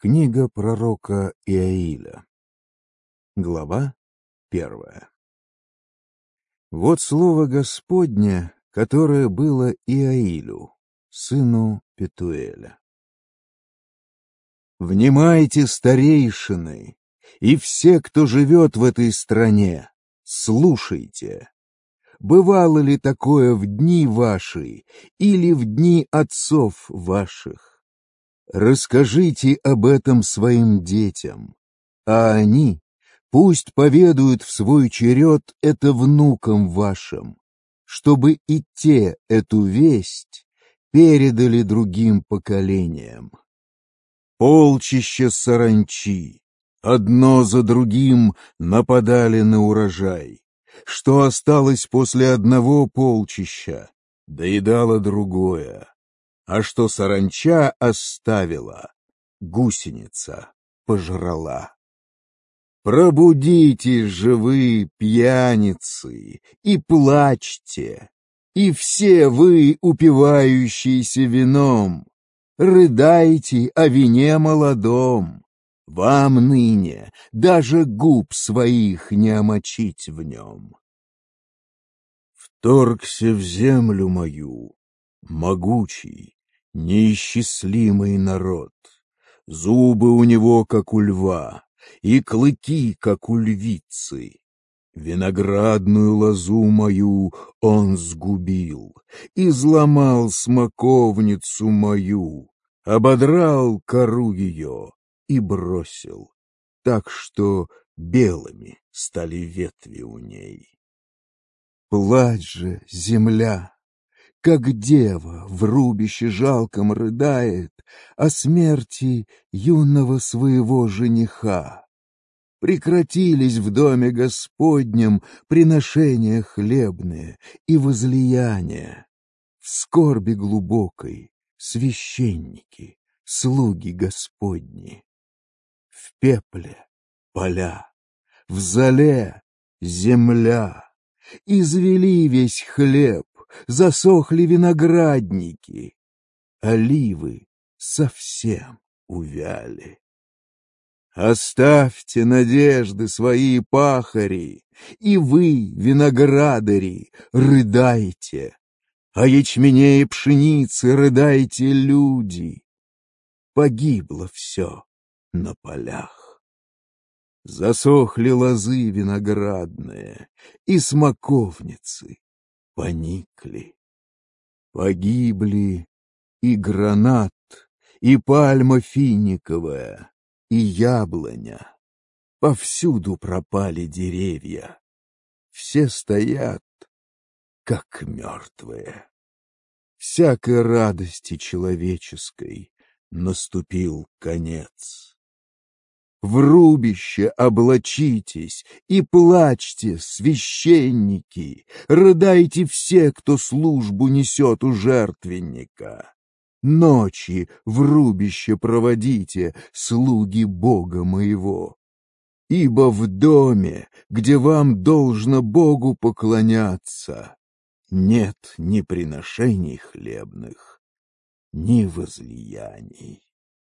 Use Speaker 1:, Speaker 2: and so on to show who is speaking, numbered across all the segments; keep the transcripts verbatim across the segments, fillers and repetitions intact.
Speaker 1: Книга пророка Иаиля. Глава первая. Вот слово Господне, которое было Иаилю, сыну Петуэля. «Внимайте, старейшины, и все, кто живет в этой стране, слушайте. Бывало ли такое в дни ваши или в дни отцов ваших? Расскажите об этом своим детям, а они пусть поведают в свой черед это внукам вашим, чтобы и те эту весть передали другим поколениям. Полчища саранчи одно за другим нападали на урожай. Что осталось после одного полчища, доедало другое. А что саранча оставила, гусеница пожрала. Пробудитесь же вы, пьяницы, и плачьте, и все вы, упивающиеся вином, рыдайте о вине молодом. Вам ныне даже губ своих не омочить в нем. Вторгся в землю мою могучий, неисчислимый народ. Зубы у него, как у льва, и клыки, как у львицы. Виноградную лозу мою он сгубил, изломал смоковницу мою, ободрал кору ее и бросил, так что белыми стали ветви у ней. Плачь же, земля, как дева в рубище жалком рыдает о смерти юного своего жениха. Прекратились в доме Господнем приношения хлебные и возлияния. В скорби глубокой священники, слуги Господни. В пепле поля, в золе земля. Извели весь хлеб, засохли виноградники, оливы совсем увяли. Оставьте надежды свои, пахари, и вы, виноградари, рыдайте, о ячмене и пшенице рыдайте, люди. Погибло все на полях. Засохли лозы виноградные, и смоковницы поникли. Погибли и гранат, и пальма финиковая, и яблоня. Повсюду пропали деревья. Все стоят, как мертвые. Всякой радости человеческой наступил конец. В рубище облачитесь и плачьте, священники, рыдайте все, кто службу несет у жертвенника. Ночи в рубище проводите, слуги Бога моего. Ибо в доме, где вам должно Богу поклоняться, нет ни приношений хлебных, ни возлияний.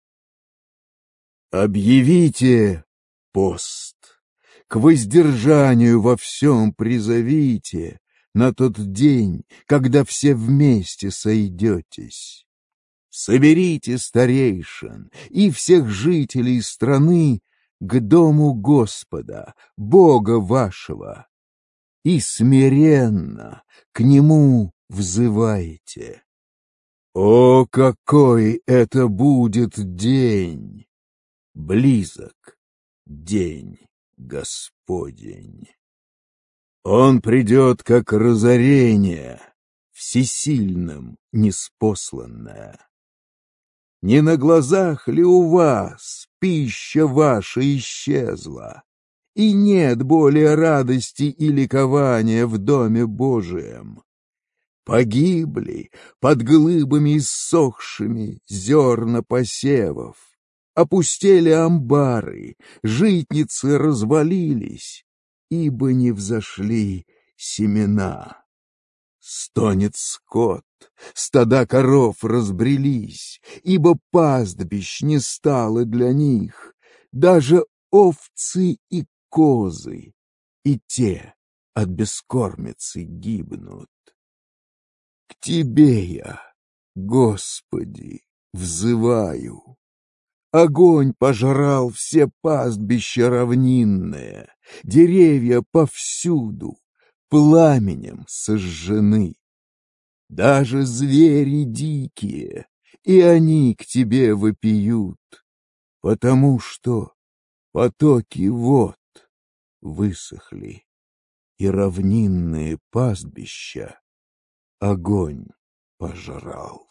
Speaker 1: Объявите пост, к воздержанию во всем призовите на тот день, когда все вместе сойдетесь. Соберите старейшин и всех жителей страны к дому Господа, Бога вашего, и смиренно к Нему взывайте. О, какой это будет день! Близок день Господень. Он придет, как разорение, всесильным ниспосланное. Не на глазах ли у вас пища ваша исчезла, и нет более радости и ликования в Доме Божием? Погибли под глыбами иссохшими зерна посевов. Опустели амбары, житницы развалились, ибо не взошли семена. Стонет скот, стада коров разбрелись, ибо пастбищ не стало для них, даже овцы и козы, и те от бескормицы гибнут. К Тебе я, Господи, взываю. Огонь пожрал все пастбища равнинные, деревья повсюду пламенем сожжены. Даже звери дикие, и они к тебе вопиют, потому что потоки вод высохли, и равнинные пастбища огонь пожрал.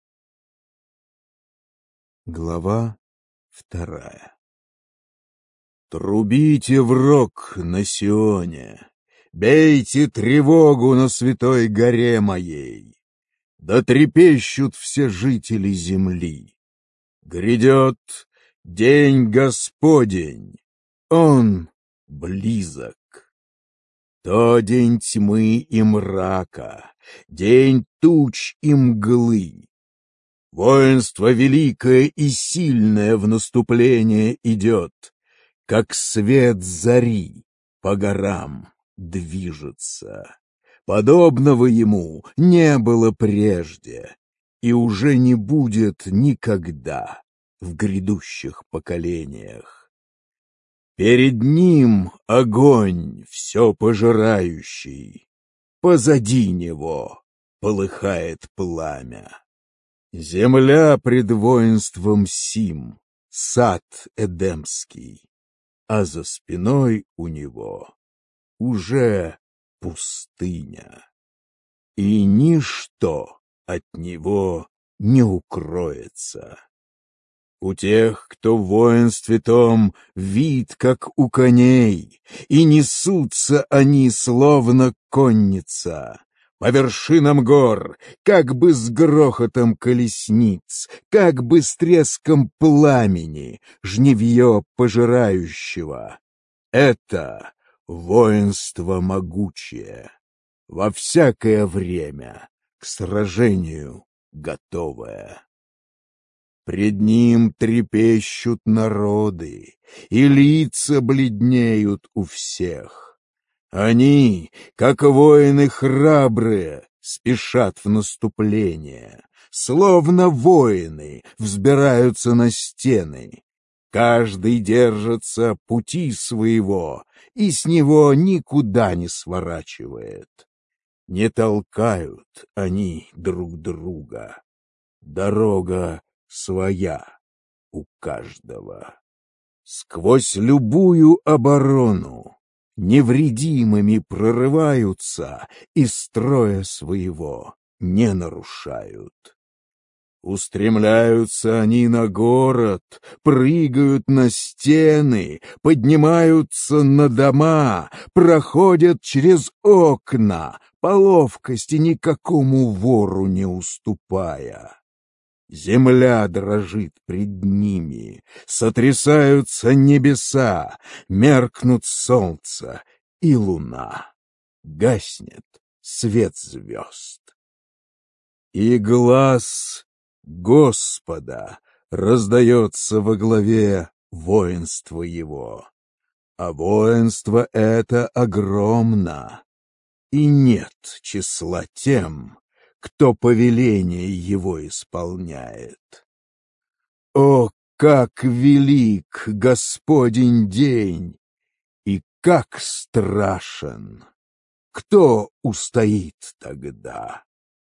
Speaker 1: Глава вторая. Трубите в рог на Сионе, бейте тревогу на святой горе моей, да трепещут все жители земли. Грядет день Господень, он близок. То день тьмы и мрака, день туч и мглы. Воинство великое и сильное в наступление идет, как свет зари по горам движется. Подобного ему не было прежде и уже не будет никогда в грядущих поколениях. Перед ним огонь все пожирающий, позади него полыхает пламя. Земля пред воинством сим, сад эдемский, а за спиной у него уже пустыня, и ничто от него не укроется. У тех, кто в воинстве том, вид, как у коней, и несутся они, словно конница, по вершинам гор, как бы с грохотом колесниц, как бы с треском пламени, жневье пожирающего. Это воинство могучее, во всякое время к сражению готовое. Пред ним трепещут народы, и лица бледнеют у всех. Они, как воины храбрые, спешат в наступление, словно воины взбираются на стены. Каждый держится пути своего, и с него никуда не сворачивает. Не толкают они друг друга. Дорога своя у каждого. Сквозь любую оборону невредимыми прорываются и строя своего не нарушают. Устремляются они на город, прыгают на стены, поднимаются на дома, проходят через окна, по ловкости никакому вору не уступая. Земля дрожит пред ними, сотрясаются небеса, меркнут солнце и луна, гаснет свет звезд. И глас Господа раздается во главе воинства его, а воинство это огромно, и нет числа тем, кто повеление его исполняет. О, как велик Господень день, и как страшен! Кто устоит тогда?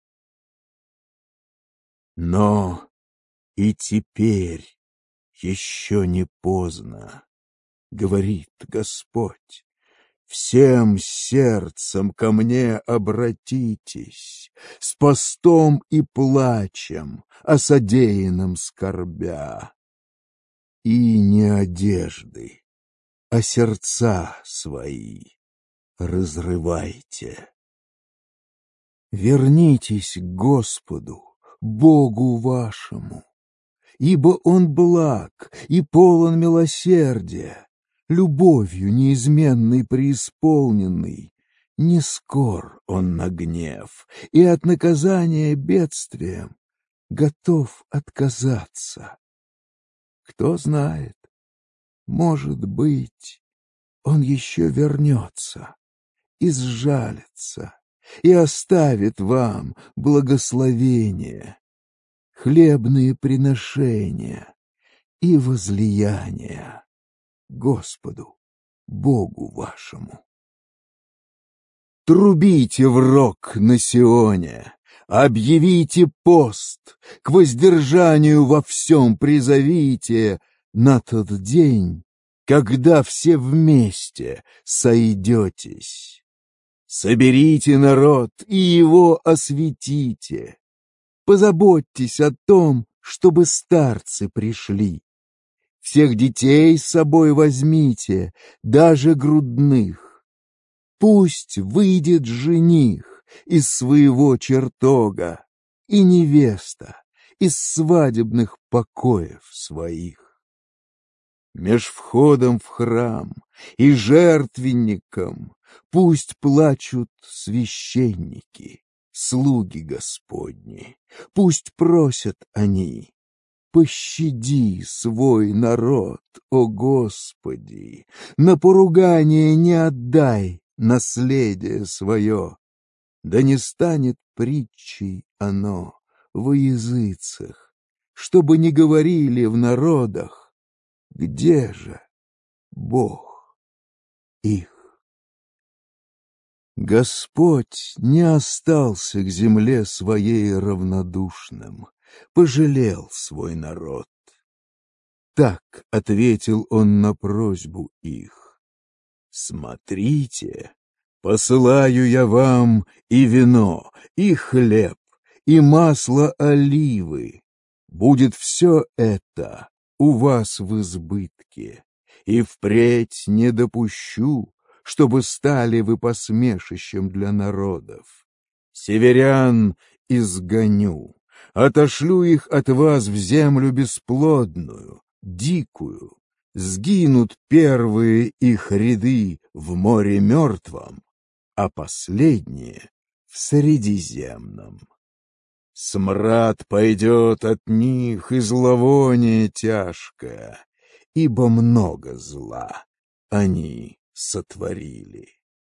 Speaker 1: Но и теперь еще не поздно, говорит Господь. Всем сердцем ко мне обратитесь, с постом и плачем, о содеянном скорбя. И не одежды, а сердца свои разрывайте. Вернитесь к Господу, Богу вашему, ибо Он благ и полон милосердия, любовью неизменной преисполненный, Не скор он на гнев, и от наказания бедствием готов отказаться. Кто знает, может быть, он еще вернется и сжалится, и оставит вам благословение, хлебные приношения и возлияния Господу, Богу вашему. Трубите в рог на Сионе, объявите пост, к воздержанию во всем призовите на тот день, когда все вместе сойдетесь. Соберите народ и его осветите. Позаботьтесь о том, чтобы старцы пришли. Всех детей с собой возьмите, даже грудных. Пусть выйдет жених из своего чертога и невеста из свадебных покоев своих. Меж входом в храм и жертвенником пусть плачут священники, слуги Господни, пусть просят они: пощади свой народ, о Господи, на поругание не отдай наследие свое, да не станет притчей оно во языцах, чтобы не говорили в народах: где же Бог их? Господь не остался к земле своей равнодушным, пожалел свой народ. Так ответил он на просьбу их: смотрите, посылаю я вам и вино, и хлеб, и масло оливы. Будет все это у вас в избытке, и впредь не допущу, чтобы стали вы посмешищем для народов. Северян изгоню, отошлю их от вас в землю бесплодную, дикую. Сгинут первые их ряды в море мертвом, а последние — в Средиземном. Смрад пойдет от них и зловоние тяжкое, ибо много зла они сотворили.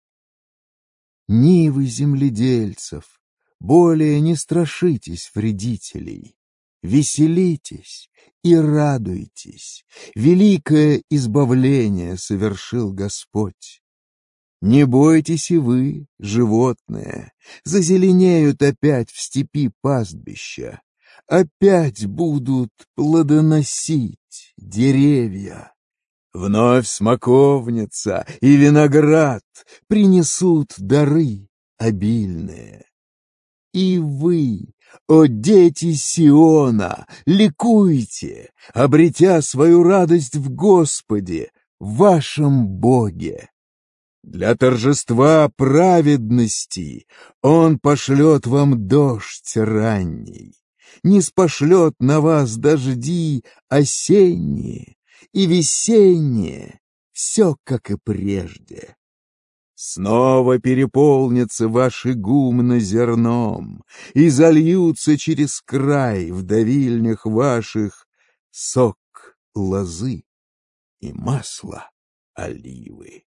Speaker 1: Нивы земледельцев, более не страшитесь вредителей, веселитесь и радуйтесь, великое избавление совершил Господь. Не бойтесь и вы, животные, зазеленеют опять в степи пастбища, опять будут плодоносить деревья. Вновь смоковница и виноград принесут дары обильные. И вы, о дети Сиона, ликуйте, обретя свою радость в Господе, вашем Боге. Для торжества праведности Он пошлет вам дождь ранний, ниспошлет на вас дожди осенние и весенние, все как и прежде. Снова переполнятся ваши гумны зерном, и зальются через край в давильнях ваших сок лозы и масло оливы.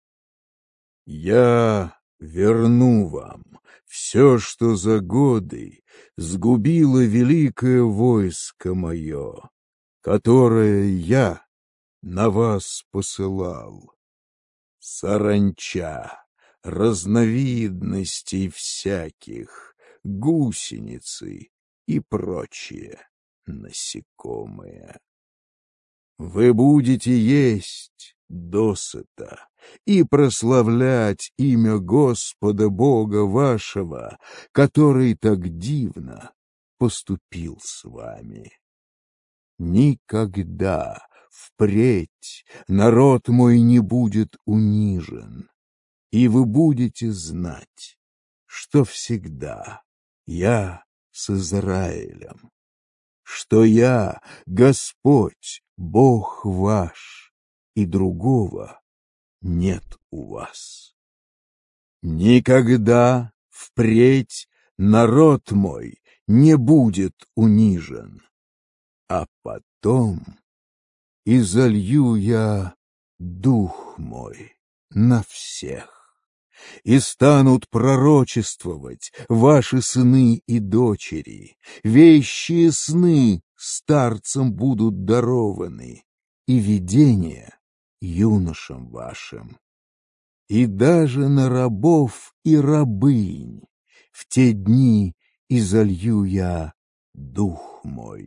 Speaker 1: Я верну вам все, что за годы сгубило великое войско мое, которое я на вас посылал. Саранча, разновидностей всяких, гусеницы и прочие насекомые. Вы будете есть досыта и прославлять имя Господа Бога вашего, который так дивно поступил с вами. Никогда впредь народ мой не будет унижен, и вы будете знать, что всегда я с Израилем, что я Господь, Бог ваш, и другого нет у вас. Никогда впредь народ мой не будет унижен. А потом изолью я дух мой на всех, и станут пророчествовать ваши сыны и дочери, вещие сны старцам будут дарованы, и видения юношам вашим. И даже на рабов и рабынь в те дни изолью я дух мой.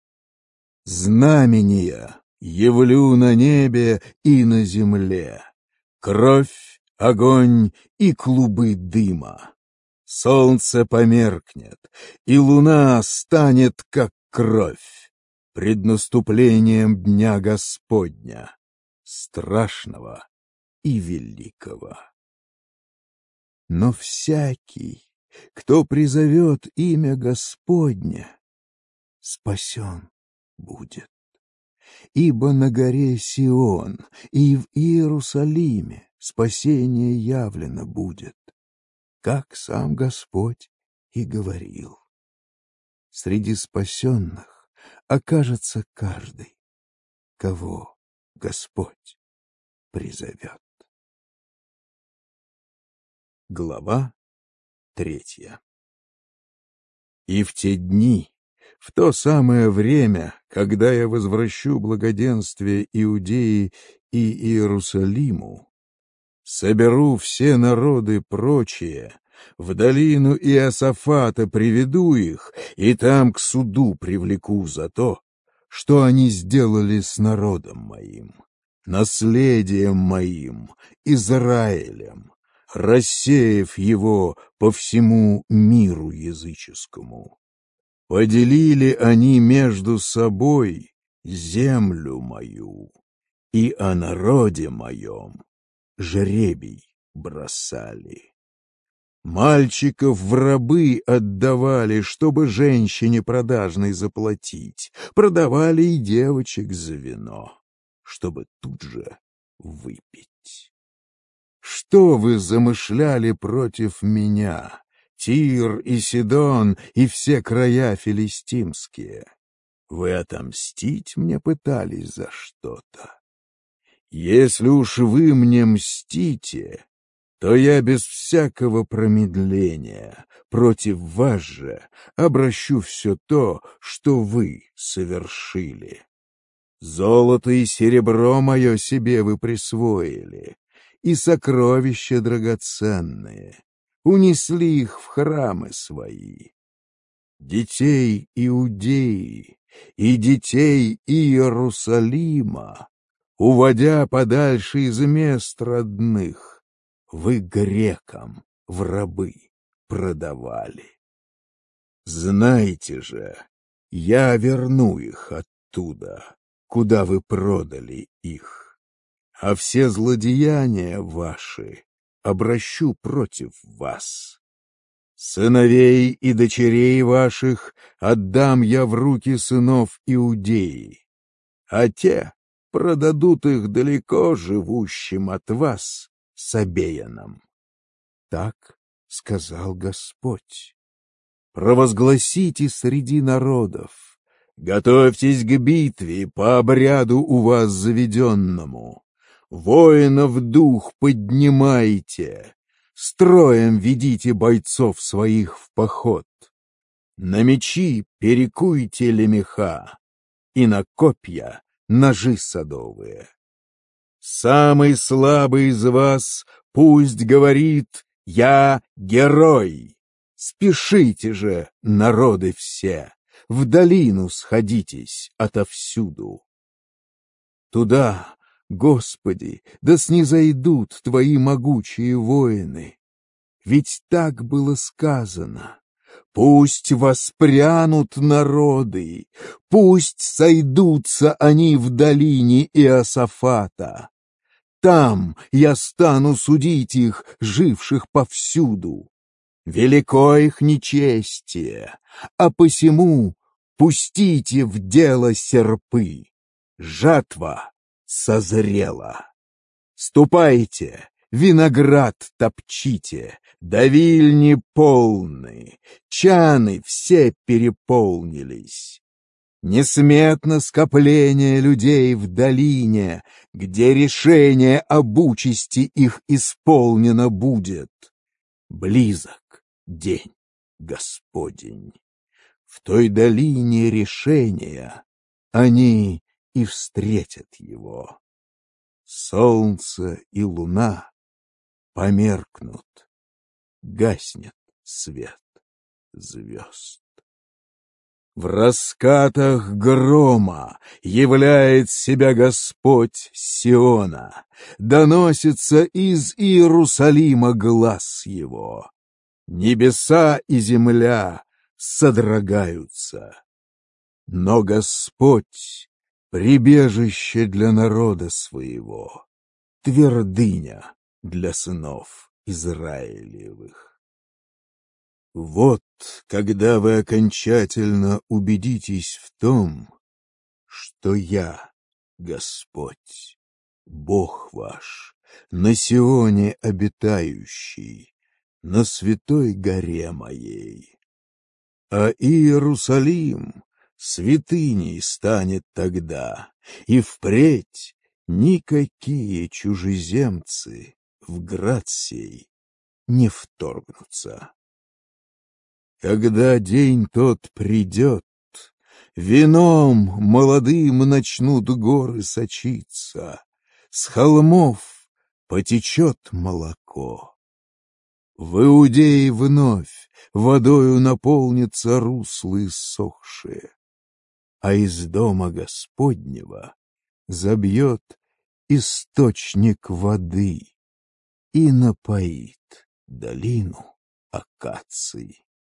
Speaker 1: Знамения явлю на небе и на земле, кровь, огонь и клубы дыма. Солнце померкнет, и луна станет, как кровь, пред наступлением дня Господня, страшного и великого. Но всякий, кто призовет имя Господне, спасен будет. Ибо на горе Сион и в Иерусалиме спасение явлено будет, как сам Господь и говорил. Среди спасенных окажется каждый, кого Господь призовет. Глава третья. И в те дни, в то самое время, когда я возвращу благоденствие Иудеи и Иерусалиму, соберу все народы прочие, в долину Иосафата приведу их, и там к суду привлеку за то, что они сделали с народом моим, наследием моим, Израилем, рассеяв его по всему миру языческому. Поделили они между собой землю мою, и о народе моем жребий бросали. Мальчиков в рабы отдавали, чтобы женщине продажной заплатить, продавали и девочек за вино, чтобы тут же выпить. Что вы замышляли против меня, Тир и Сидон и все края филистимские? Вы отомстить мне пытались за что-то? Если уж вы мне мстите, то я без всякого промедления против вас же обращу все то, что вы совершили. Золото и серебро мое себе вы присвоили, и сокровища драгоценные, унесли их в храмы свои. Детей Иудеи и детей Иерусалима, уводя подальше из мест родных, вы грекам в рабы продавали. Знайте же, я верну их оттуда, куда вы продали их, а все злодеяния ваши обращу против вас. Сыновей и дочерей ваших отдам я в руки сынов Иудеи, а те продадут их далеко живущим от вас собеянным. Так сказал Господь. Провозгласите среди народов: готовьтесь к битве по обряду у вас заведенному. Воинов дух поднимайте, строем ведите бойцов своих в поход. На мечи перекуйте лемеха, и на копья ножи садовые. Самый слабый из вас пусть говорит: «Я герой». Спешите же, народы все, в долину сходитесь отовсюду. Туда, Господи, да снизойдут Твои могучие воины. Ведь так было сказано: пусть воспрянут народы, пусть сойдутся они в долине Иосафата. Там я стану судить их, живших повсюду. Велико их нечестие, а посему пустите в дело серпы. Жатва созрела. Ступайте виноград топчите, давильни полны, чаны все переполнились. Несметно скопление людей в долине, где решение об участи их исполнено будет. Близок день Господень. В той долине решения они и встретят его. Солнце и луна померкнут, гаснет свет звезд. В раскатах грома являет себя Господь Сиона, доносится из Иерусалима глас его. Небеса и земля содрогаются. Но Господь — прибежище для народа своего, твердыня для сынов Израилевых. Вот когда вы окончательно убедитесь в том, что я, Господь, Бог ваш, на Сионе обитающий, на святой горе моей. А Иерусалим святыней станет тогда, и впредь никакие чужеземцы в град сей не вторгнутся. Когда день тот придет, вином молодым начнут горы сочиться, с холмов потечет молоко. В Иудее вновь водою наполнится руслы иссохшие, а из дома Господнего забьет источник воды и напоит долину акаций.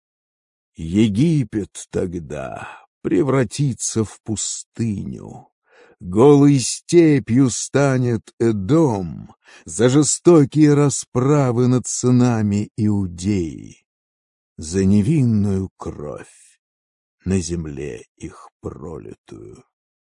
Speaker 1: Египет тогда превратится в пустыню, голой степью станет Эдом за жестокие расправы над сынами Иудеи, за невинную кровь на земле их пролитую.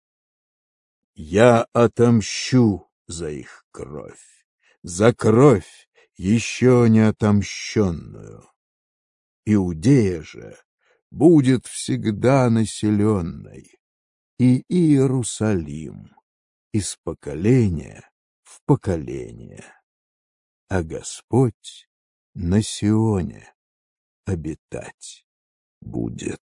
Speaker 1: Я отомщу за их кровь, за кровь еще не отомщенную. Иудея же будет всегда населенной, и Иерусалим из поколения в поколение, а Господь на Сионе обитать будет.